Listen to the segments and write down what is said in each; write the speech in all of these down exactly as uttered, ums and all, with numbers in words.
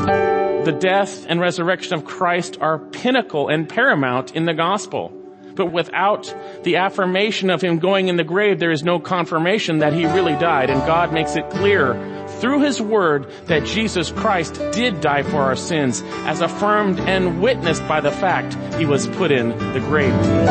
The death and resurrection of Christ are pinnacle and paramount in the gospel. But without the affirmation of him going in the grave, there is no confirmation that he really died. And God makes it clear through his word that Jesus Christ did die for our sins, as affirmed and witnessed by the fact he was put in the grave.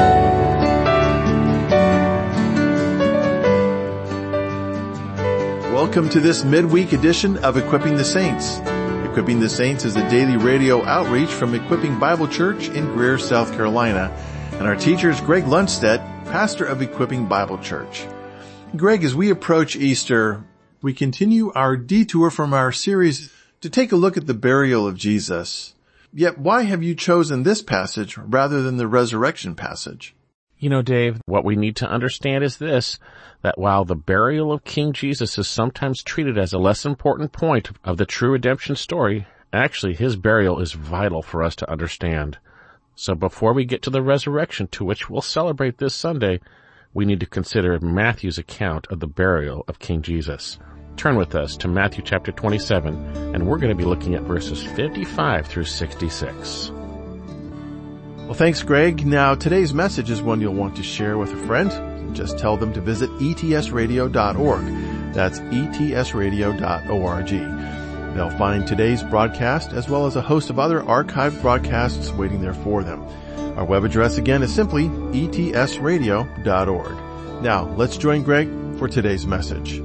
Welcome to this midweek edition of Equipping the Saints. Equipping the Saints is a daily radio outreach from Equipping Bible Church in Greer, South Carolina. And our teacher is Greg Lundstedt, pastor of Equipping Bible Church. Greg, as we approach Easter, we continue our detour from our series to take a look at the burial of Jesus. Yet why have you chosen this passage rather than the resurrection passage? You know, Dave, what we need to understand is this, that while the burial of King Jesus is sometimes treated as a less important point of the true redemption story, actually his burial is vital for us to understand. So before we get to the resurrection, to which we'll celebrate this Sunday, we need to consider Matthew's account of the burial of King Jesus. Turn with us to Matthew chapter twenty-seven, and we're going to be looking at verses fifty-five through sixty-six. Well, thanks, Greg. Now, today's message is one you'll want to share with a friend. Just tell them to visit E T S radio dot org. That's E T S radio dot org. They'll find today's broadcast as well as a host of other archived broadcasts waiting there for them. Our web address again is simply E T S radio dot org. Now, let's join Greg for today's message.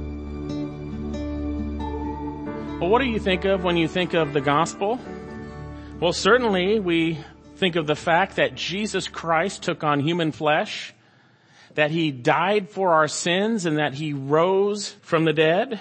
Well, what do you think of when you think of the gospel? Well, certainly we think of the fact that Jesus Christ took on human flesh, that he died for our sins, and that he rose from the dead.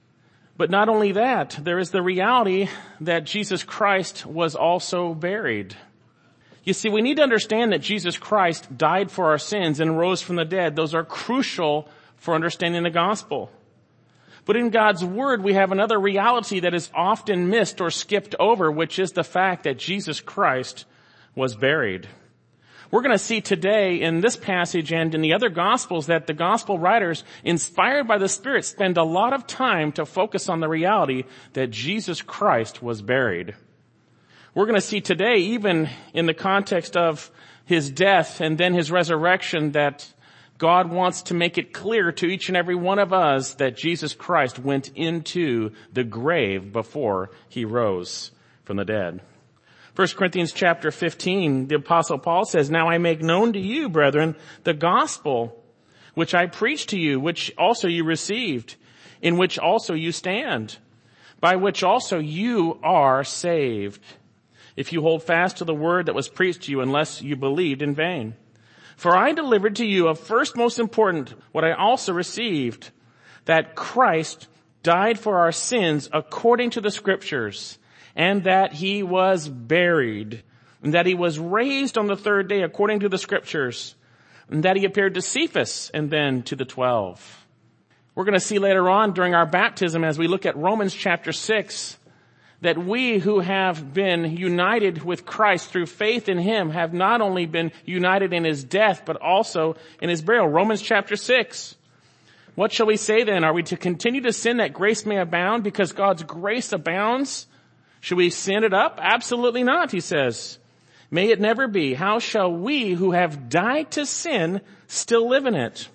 But not only that, there is the reality that Jesus Christ was also buried. You see, we need to understand that Jesus Christ died for our sins and rose from the dead. Those are crucial for understanding the gospel. But in God's word, we have another reality that is often missed or skipped over, which is the fact that Jesus Christ was buried. We're going to see today in this passage and in the other Gospels that the Gospel writers, inspired by the Spirit, spend a lot of time to focus on the reality that Jesus Christ was buried. We're going to see today, even in the context of his death and then his resurrection, that God wants to make it clear to each and every one of us that Jesus Christ went into the grave before he rose from the dead. First Corinthians chapter fifteen, the Apostle Paul says, "Now I make known to you, brethren, the gospel which I preached to you, which also you received, in which also you stand, by which also you are saved, if you hold fast to the word that was preached to you, unless you believed in vain. For I delivered to you of first most important, what I also received, that Christ died for our sins according to the Scriptures, and that he was buried, and that he was raised on the third day according to the Scriptures, and that he appeared to Cephas and then to the twelve." We're going to see later on during our baptism, as we look at Romans chapter six, that we who have been united with Christ through faith in him have not only been united in his death, but also in his burial. Romans chapter six. What shall we say then? Are we to continue to sin that grace may abound because God's grace abounds? Should we sin it up? Absolutely not, he says. May it never be. How shall we who have died to sin still live in it?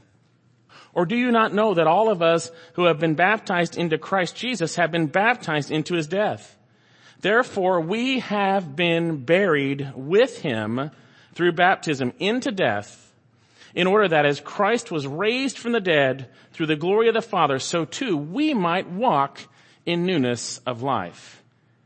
Or do you not know that all of us who have been baptized into Christ Jesus have been baptized into his death? Therefore, we have been buried with him through baptism into death, in order that as Christ was raised from the dead through the glory of the Father, so too we might walk in newness of life.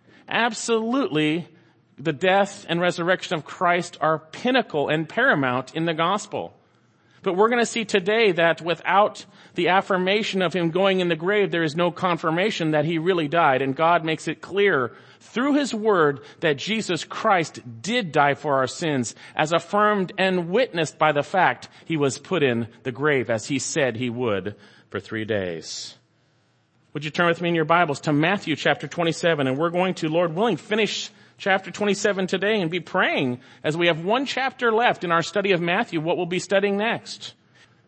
Absolutely, the death and resurrection of Christ are pinnacle and paramount in the gospel. But we're going to see today that without the affirmation of him going in the grave, there is no confirmation that he really died. And God makes it clear through his word that Jesus Christ did die for our sins, as affirmed and witnessed by the fact he was put in the grave, as he said he would, for three days. Would you turn with me in your Bibles to Matthew chapter twenty-seven, and we're going to, Lord willing, finish chapter twenty-seven today and be praying as we have one chapter left in our study of Matthew, what we'll be studying next.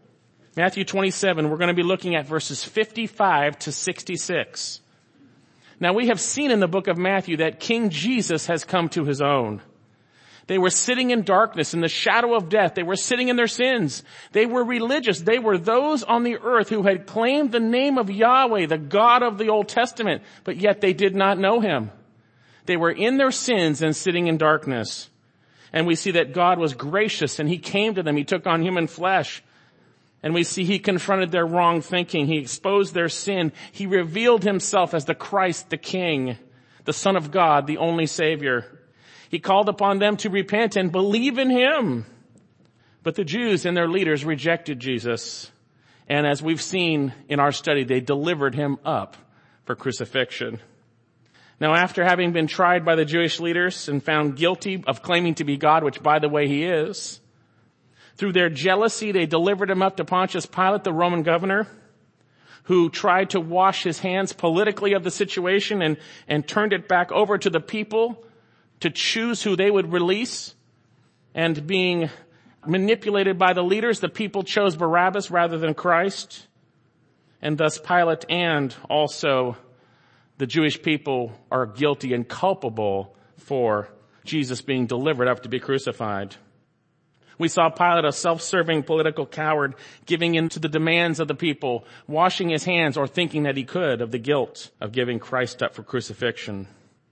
Matthew twenty-seven, we're going to be looking at verses fifty-five to sixty-six. Now we have seen in the book of Matthew that King Jesus has come to his own. They were sitting in darkness, in the shadow of death. They were sitting in their sins. They were religious. They were those on the earth who had claimed the name of Yahweh, the God of the Old Testament, but yet they did not know him. They were in their sins and sitting in darkness. And we see that God was gracious and he came to them. He took on human flesh. And we see he confronted their wrong thinking. He exposed their sin. He revealed himself as the Christ, the King, the Son of God, the only Savior. He called upon them to repent and believe in him. But the Jews and their leaders rejected Jesus. And as we've seen in our study, they delivered him up for crucifixion. Now, after having been tried by the Jewish leaders and found guilty of claiming to be God, which by the way he is, through their jealousy, they delivered him up to Pontius Pilate, the Roman governor, who tried to wash his hands politically of the situation and, and turned it back over to the people to choose who they would release. And being manipulated by the leaders, the people chose Barabbas rather than Christ. And thus Pilate and also the Jewish people are guilty and culpable for Jesus being delivered up to be crucified. We saw Pilate, a self-serving political coward, giving in to the demands of the people, washing his hands or thinking that he could of the guilt of giving Christ up for crucifixion.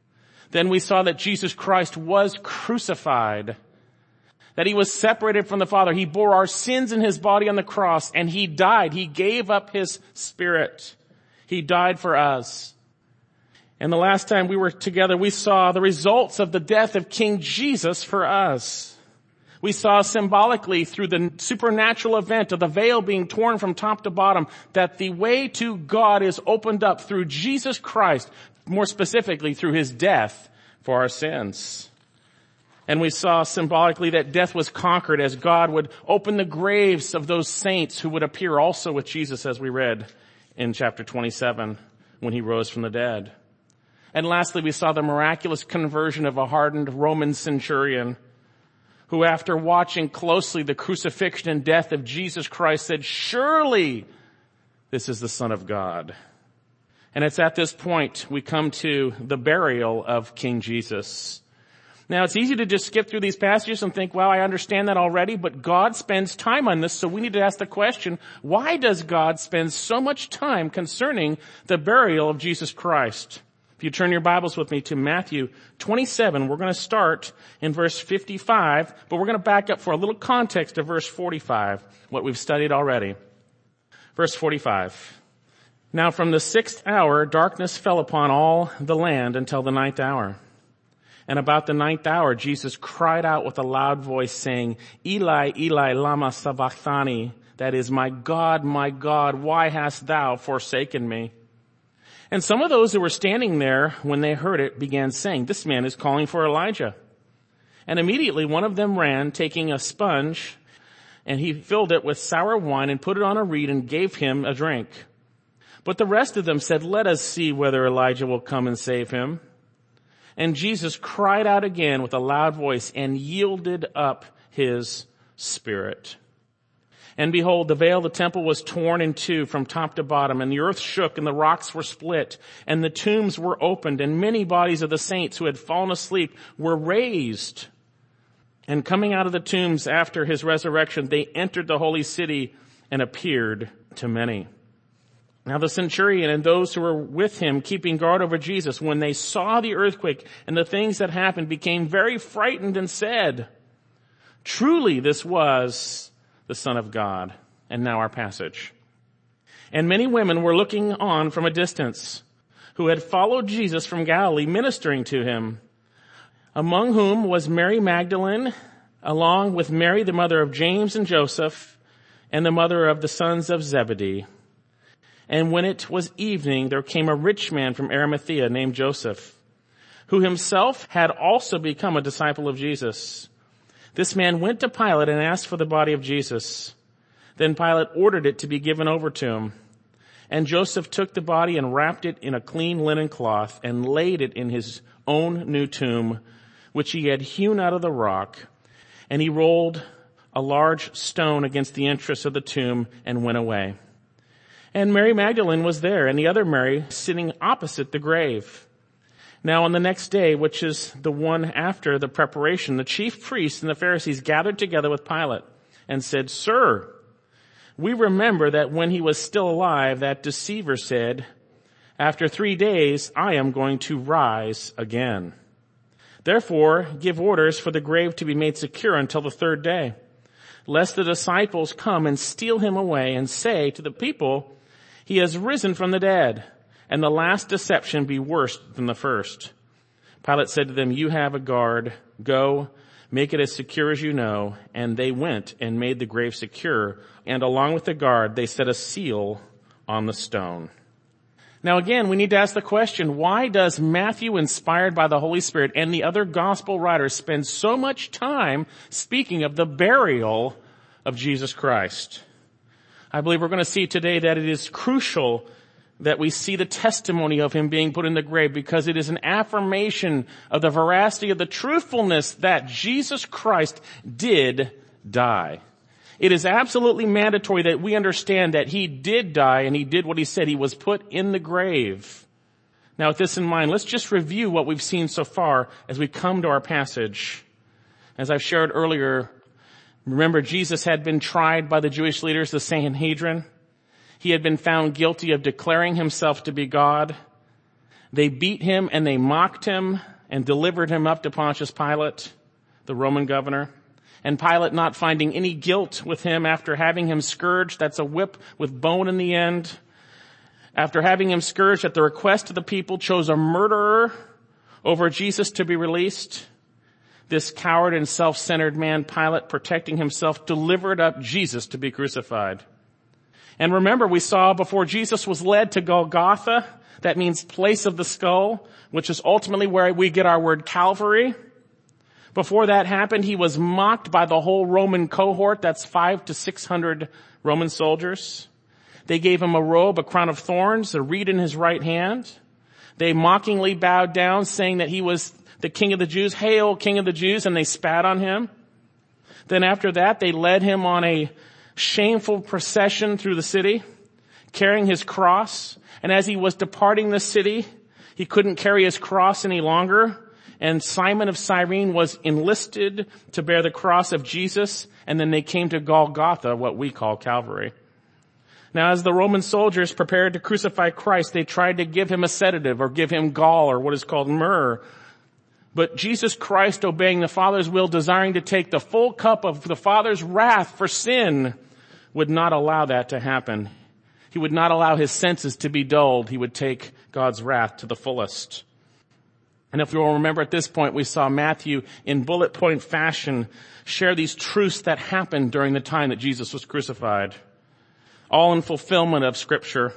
Then we saw that Jesus Christ was crucified, that he was separated from the Father. He bore our sins in his body on the cross, and he died. He gave up his spirit. He died for us. And the last time we were together, we saw the results of the death of King Jesus for us. We saw symbolically through the supernatural event of the veil being torn from top to bottom that the way to God is opened up through Jesus Christ, more specifically through his death for our sins. And we saw symbolically that death was conquered as God would open the graves of those saints who would appear also with Jesus, as we read in chapter twenty-seven when he rose from the dead. And lastly, we saw the miraculous conversion of a hardened Roman centurion who, after watching closely the crucifixion and death of Jesus Christ, said, "Surely this is the Son of God." And it's at this point we come to the burial of King Jesus. Now, it's easy to just skip through these passages and think, well, I understand that already, but God spends time on this, so we need to ask the question, why does God spend so much time concerning the burial of Jesus Christ? If you turn your Bibles with me to Matthew twenty-seven, we're going to start in verse fifty-five, but we're going to back up for a little context to verse forty-five, what we've studied already. Verse forty-five. Now from the sixth hour, darkness fell upon all the land until the ninth hour. And about the ninth hour, Jesus cried out with a loud voice saying, "Eli, Eli, lama sabachthani," that is, "My God, my God, why hast thou forsaken me?" And some of those who were standing there when they heard it began saying, "This man is calling for Elijah." And immediately one of them ran, taking a sponge, and he filled it with sour wine and put it on a reed and gave him a drink. But the rest of them said, "Let us see whether Elijah will come and save him." And Jesus cried out again with a loud voice and yielded up his spirit. And behold, the veil of the temple was torn in two from top to bottom, and the earth shook, and the rocks were split, and the tombs were opened, and many bodies of the saints who had fallen asleep were raised. And coming out of the tombs after his resurrection, they entered the holy city and appeared to many. Now the centurion and those who were with him keeping guard over Jesus, when they saw the earthquake and the things that happened, became very frightened and said, "Truly this was the Son of God." And now our passage. And many women were looking on from a distance, who had followed Jesus from Galilee, ministering to him, among whom was Mary Magdalene, along with Mary, the mother of James and Joseph, and the mother of the sons of Zebedee. And when it was evening, there came a rich man from Arimathea named Joseph, who himself had also become a disciple of Jesus. This man went to Pilate and asked for the body of Jesus. Then Pilate ordered it to be given over to him. And Joseph took the body and wrapped it in a clean linen cloth and laid it in his own new tomb, which he had hewn out of the rock. And he rolled a large stone against the entrance of the tomb and went away. And Mary Magdalene was there, and the other Mary sitting opposite the grave. Now on the next day, which is the one after the preparation, the chief priests and the Pharisees gathered together with Pilate and said, "Sir, we remember that when he was still alive, that deceiver said, 'After three days, I am going to rise again.' Therefore, give orders for the grave to be made secure until the third day, lest the disciples come and steal him away and say to the people, 'He has risen from the dead,' and the last deception be worse than the first." Pilate said to them, "You have a guard. Go, make it as secure as you know." And they went and made the grave secure, and along with the guard, they set a seal on the stone. Now again, we need to ask the question, why does Matthew, inspired by the Holy Spirit, and the other gospel writers spend so much time speaking of the burial of Jesus Christ? I believe we're going to see today that it is crucial that we see the testimony of him being put in the grave, because it is an affirmation of the veracity of the truthfulness that Jesus Christ did die. It is absolutely mandatory that we understand that he did die and he did what he said. He was put in the grave. Now with this in mind, let's just review what we've seen so far as we come to our passage. As I've shared earlier, remember Jesus had been tried by the Jewish leaders, the Sanhedrin. He had been found guilty of declaring himself to be God. They beat him and they mocked him and delivered him up to Pontius Pilate, the Roman governor. And Pilate, not finding any guilt with him after having him scourged, that's a whip with bone in the end, after having him scourged at the request of the people, chose a murderer over Jesus to be released. This coward and self-centered man, Pilate, protecting himself, delivered up Jesus to be crucified. And remember, we saw before Jesus was led to Golgotha, that means place of the skull, which is ultimately where we get our word Calvary. Before that happened, he was mocked by the whole Roman cohort, that's five to six hundred Roman soldiers. They gave him a robe, a crown of thorns, a reed in his right hand. They mockingly bowed down, saying that he was the King of the Jews. "Hail, King of the Jews," and they spat on him. Then after that, they led him on a shameful procession through the city, carrying his cross. And as he was departing the city, he couldn't carry his cross any longer. And Simon of Cyrene was enlisted to bear the cross of Jesus. And then they came to Golgotha, what we call Calvary. Now, as the Roman soldiers prepared to crucify Christ, they tried to give him a sedative or give him gall or what is called myrrh. But Jesus Christ, obeying the Father's will, desiring to take the full cup of the Father's wrath for sin, would not allow that to happen. He would not allow his senses to be dulled. He would take God's wrath to the fullest. And if you'll remember at this point, we saw Matthew in bullet point fashion share these truths that happened during the time that Jesus was crucified, all in fulfillment of Scripture.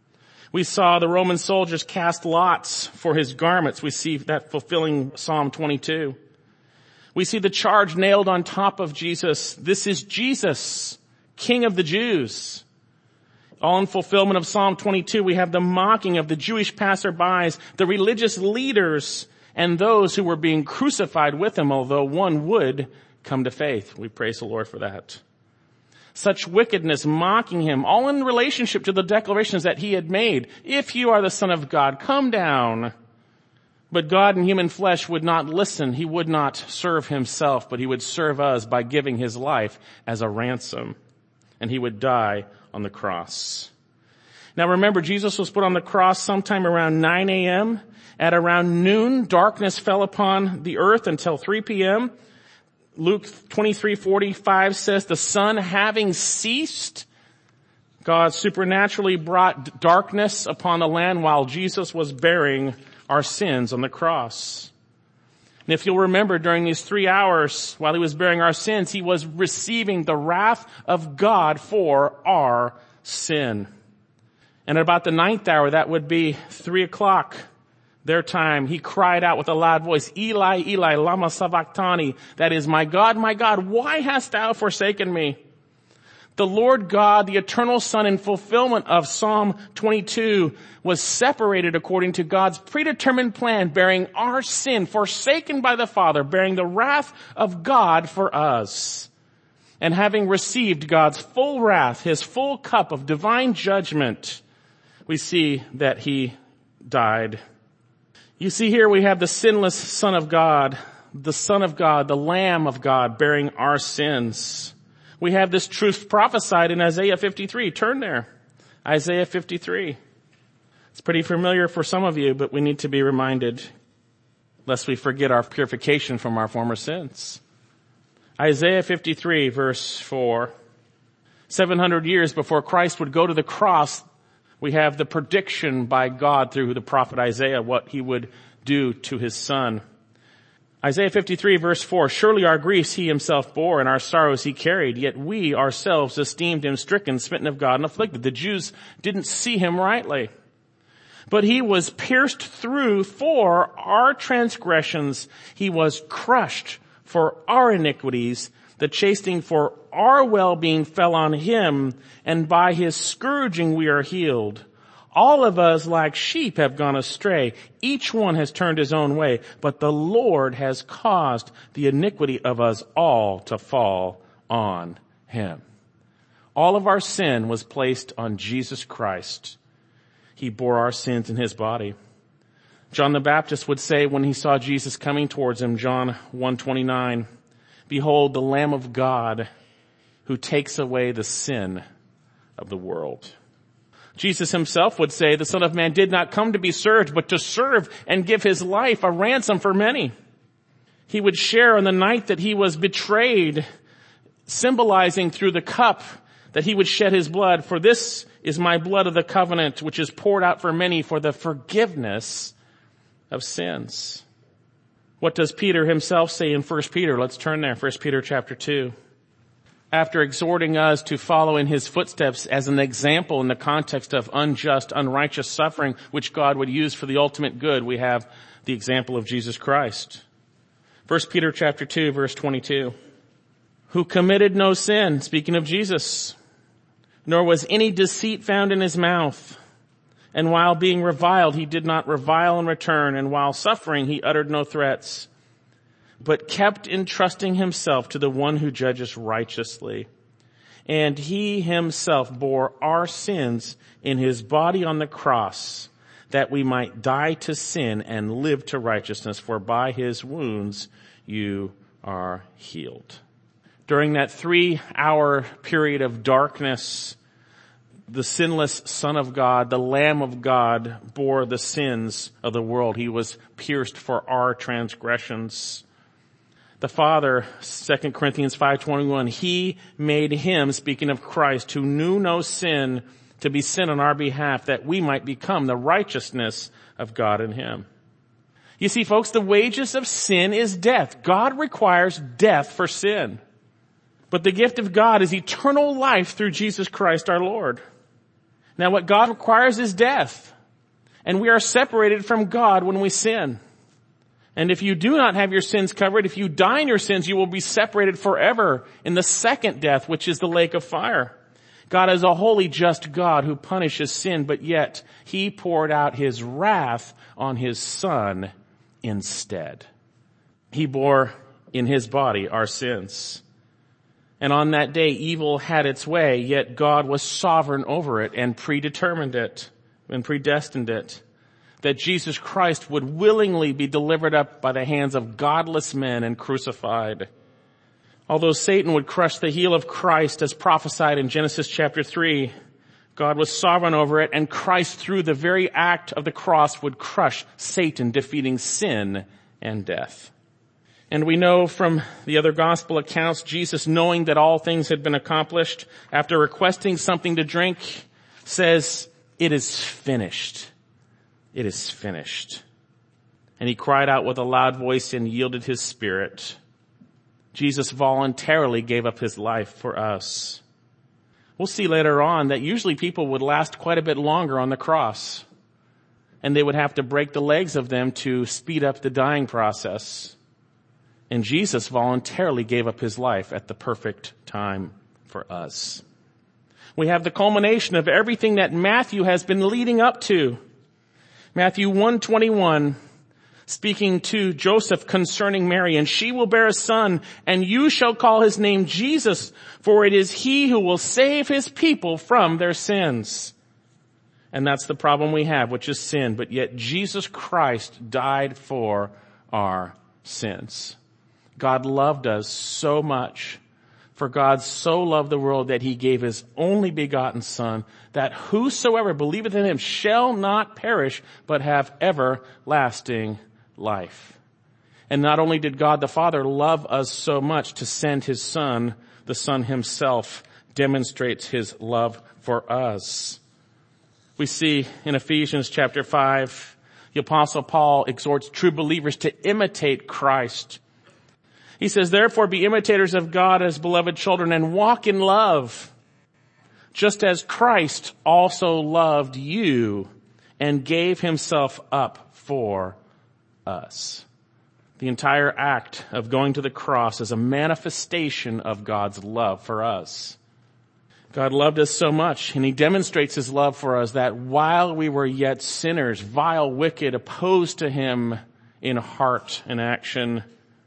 We saw the Roman soldiers cast lots for his garments. We see that fulfilling Psalm twenty-two. We see the charge nailed on top of Jesus. "This is Jesus, King of the Jews." All in fulfillment of Psalm twenty-two, we have the mocking of the Jewish passerbys, the religious leaders, and those who were being crucified with him, although one would come to faith. We praise the Lord for that. Such wickedness mocking him, all in relationship to the declarations that he had made. "If you are the Son of God, come down." But God in human flesh would not listen. He would not serve himself, but he would serve us by giving his life as a ransom. And he would die on the cross. Now remember, Jesus was put on the cross sometime around nine a.m. At around noon, darkness fell upon the earth until three p.m. Luke twenty-three forty-five says, "The sun having ceased, God supernaturally brought darkness upon the land while Jesus was bearing our sins on the cross." And if you'll remember, during these three hours while he was bearing our sins, he was receiving the wrath of God for our sin. And at about the ninth hour, that would be three o'clock their time, he cried out with a loud voice, "Eli, Eli, lama sabachthani," that is, "My God, my God, why hast thou forsaken me?" The Lord God, the eternal Son, in fulfillment of Psalm twenty-two, was separated according to God's predetermined plan, bearing our sin, forsaken by the Father, bearing the wrath of God for us. And having received God's full wrath, his full cup of divine judgment, we see that he died. You see here we have the sinless Son of God, the Son of God, the Lamb of God bearing our sins. We have this truth prophesied in Isaiah fifty-three. Turn there. Isaiah fifty-three. It's pretty familiar for some of you, but we need to be reminded lest we forget our purification from our former sins. Isaiah fifty-three verse four. seven hundred years before Christ would go to the cross, we have the prediction by God through the prophet Isaiah what he would do to his son. Isaiah fifty-three verse four, surely our griefs he himself bore and our sorrows he carried, yet we ourselves esteemed him stricken, smitten of God, and afflicted. The Jews didn't see him rightly. But he was pierced through for our transgressions. He was crushed for our iniquities. The chastening for our well-being fell on him, and by his scourging we are healed. All of us like sheep have gone astray. Each one has turned his own way, but the Lord has caused the iniquity of us all to fall on him. All of our sin was placed on Jesus Christ. He bore our sins in his body. John the Baptist would say when he saw Jesus coming towards him, John one twenty-nine, behold the Lamb of God who takes away the sin of the world. Jesus himself would say, the Son of Man did not come to be served, but to serve and give his life a ransom for many. He would share on the night that he was betrayed, symbolizing through the cup that he would shed his blood. For this is my blood of the covenant, which is poured out for many for the forgiveness of sins. What does Peter himself say in First Peter? Let's turn there, First Peter chapter two. After exhorting us to follow in his footsteps as an example in the context of unjust, unrighteous suffering, which God would use for the ultimate good, we have the example of Jesus Christ. First Peter chapter two, verse twenty-two. Who committed no sin, speaking of Jesus, nor was any deceit found in his mouth. And while being reviled, he did not revile in return, and while suffering, he uttered no threats, but kept entrusting himself to the one who judges righteously. And he himself bore our sins in his body on the cross, that we might die to sin and live to righteousness, for by his wounds you are healed. During that three-hour period of darkness, the sinless Son of God, the Lamb of God, bore the sins of the world. He was pierced for our transgressions. The Father, Second Corinthians five twenty-one, he made him, speaking of Christ, who knew no sin, to be sin on our behalf, that we might become the righteousness of God in him. You see, folks, the wages of sin is death. God requires death for sin. But the gift of God is eternal life through Jesus Christ our Lord. Now what God requires is death. And we are separated from God when we sin. And if you do not have your sins covered, if you die in your sins, you will be separated forever in the second death, which is the lake of fire. God is a holy, just God who punishes sin, but yet he poured out his wrath on his Son instead. He bore in his body our sins. And on that day, evil had its way, yet God was sovereign over it and predetermined it and predestined it, that Jesus Christ would willingly be delivered up by the hands of godless men and crucified. Although Satan would crush the heel of Christ as prophesied in Genesis chapter three, God was sovereign over it, and Christ through the very act of the cross would crush Satan, defeating sin and death. And we know from the other gospel accounts, Jesus, knowing that all things had been accomplished, after requesting something to drink, says, "It is finished. It is finished." And he cried out with a loud voice and yielded his spirit. Jesus voluntarily gave up his life for us. We'll see later on that usually people would last quite a bit longer on the cross, and they would have to break the legs of them to speed up the dying process. And Jesus voluntarily gave up his life at the perfect time for us. We have the culmination of everything that Matthew has been leading up to. Matthew one twenty-one speaking to Joseph concerning Mary, and she will bear a son, and you shall call his name Jesus, for it is he who will save his people from their sins. And that's the problem we have, which is sin. But yet Jesus Christ died for our sins. God loved us so much. For God so loved the world that he gave his only begotten Son, that whosoever believeth in him shall not perish, but have everlasting life. And not only did God the Father love us so much to send his Son, the Son himself demonstrates his love for us. We see in Ephesians chapter five, the Apostle Paul exhorts true believers to imitate Christ. He says, therefore be imitators of God as beloved children and walk in love, just as Christ also loved you and gave himself up for us. The entire act of going to the cross is a manifestation of God's love for us. God loved us so much, and he demonstrates his love for us that while we were yet sinners, vile, wicked, opposed to him in heart and action,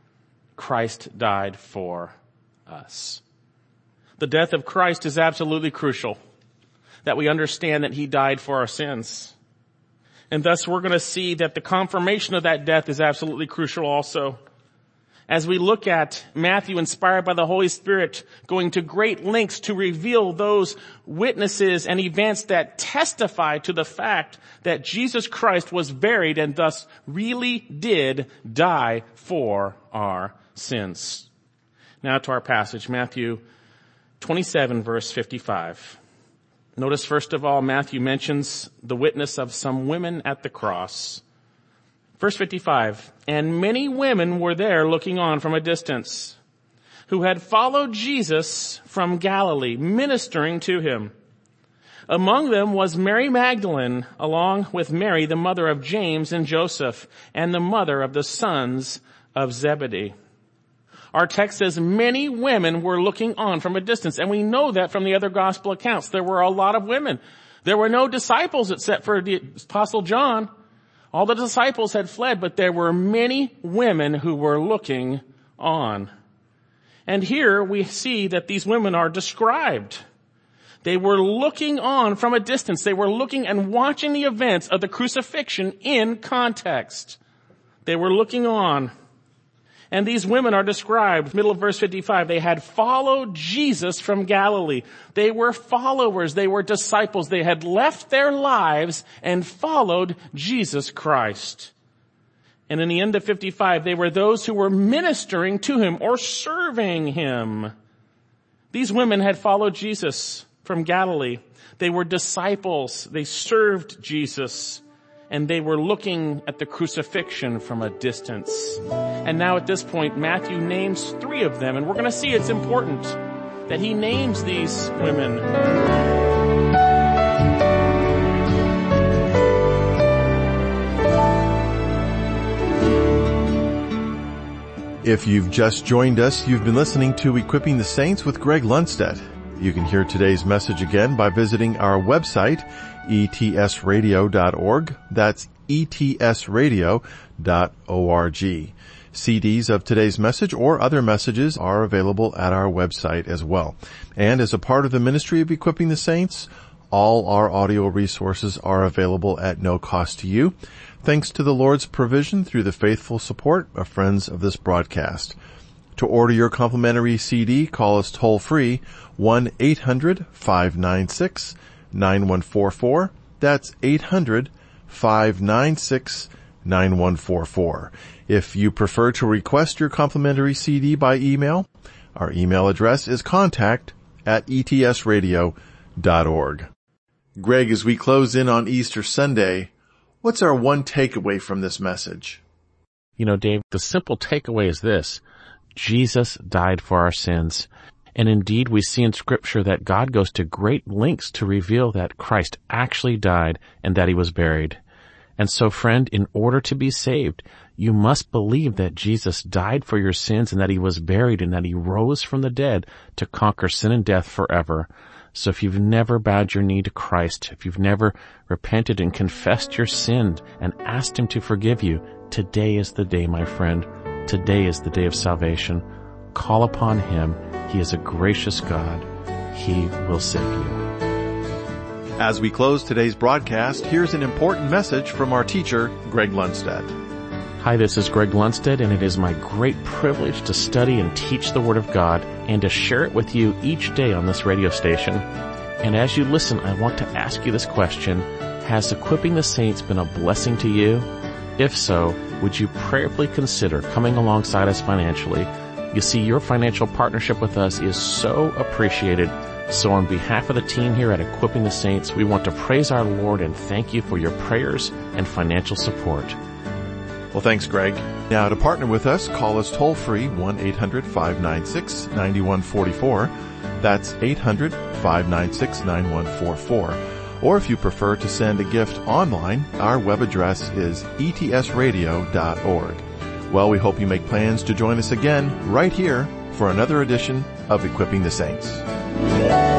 Christ died for us. The death of Christ is absolutely crucial, that we understand that he died for our sins. And thus we're going to see that the confirmation of that death is absolutely crucial also. As we look at Matthew, inspired by the Holy Spirit, going to great lengths to reveal those witnesses and events that testify to the fact that Jesus Christ was buried and thus really did die for our sins. Now to our passage, Matthew twenty-seven, verse fifty-five. Notice first of all, Matthew mentions the witness of some women at the cross. Verse fifty-five, and many women were there looking on from a distance, who had followed Jesus from Galilee, ministering to him. Among them was Mary Magdalene, along with Mary, the mother of James and Joseph, and the mother of the sons of Zebedee. Our text says many women were looking on from a distance, and we know that from the other gospel accounts. There were a lot of women. There were no disciples except for the Apostle John. All the disciples had fled, but there were many women who were looking on. And here we see that these women are described. They were looking on from a distance. They were looking and watching the events of the crucifixion in context. They were looking on. And these women are described, middle of verse fifty-five, they had followed Jesus from Galilee. They were followers. They were disciples. They had left their lives and followed Jesus Christ. And in the end of fifty-five, they were those who were ministering to him or serving him. These women had followed Jesus from Galilee. They were disciples. They served Jesus. And they were looking at the crucifixion from a distance. And now at this point, Matthew names three of them, and we're going to see it's important that he names these women. If you've just joined us, you've been listening to Equipping the Saints with Greg Lundstedt. You can hear today's message again by visiting our website, E T S radio dot org. That's E T S radio dot org. C Ds of today's message or other messages are available at our website as well. And as a part of the ministry of Equipping the Saints, all our audio resources are available at no cost to you, thanks to the Lord's provision through the faithful support of friends of this broadcast. To order your complimentary C D, call us toll-free, one eight hundred five nine six nine one four four. That's eight hundred five nine six nine one four four. If you prefer to request your complimentary C D by email, our email address is contact at E T S radio dot org. Greg, as we close in on Easter Sunday, what's our one takeaway from this message? You know, Dave, the simple takeaway is this. Jesus died for our sins. And indeed, we see in Scripture that God goes to great lengths to reveal that Christ actually died and that he was buried. And so, friend, in order to be saved, you must believe that Jesus died for your sins and that he was buried and that he rose from the dead to conquer sin and death forever. So if you've never bowed your knee to Christ, if you've never repented and confessed your sin and asked him to forgive you, today is the day, my friend. Today is the day of salvation. Call upon Him. He is a gracious God. He will save you. As we close today's broadcast, here's an important message from our teacher, Greg Lundstedt. Hi, this is Greg Lundstedt, and it is my great privilege to study and teach the Word of God and to share it with you each day on this radio station. And as you listen, I want to ask you this question. Has Equipping the Saints been a blessing to you? If so, would you prayerfully consider coming alongside us financially? You see, your financial partnership with us is so appreciated. So on behalf of the team here at Equipping the Saints, we want to praise our Lord and thank you for your prayers and financial support. Well, thanks, Greg. Now, to partner with us, call us toll-free one eight hundred five nine six nine one four four. That's eight hundred five nine six nine one four four. Or if you prefer to send a gift online, our web address is e t s radio dot org. Well, we hope you make plans to join us again right here for another edition of Equipping the Saints.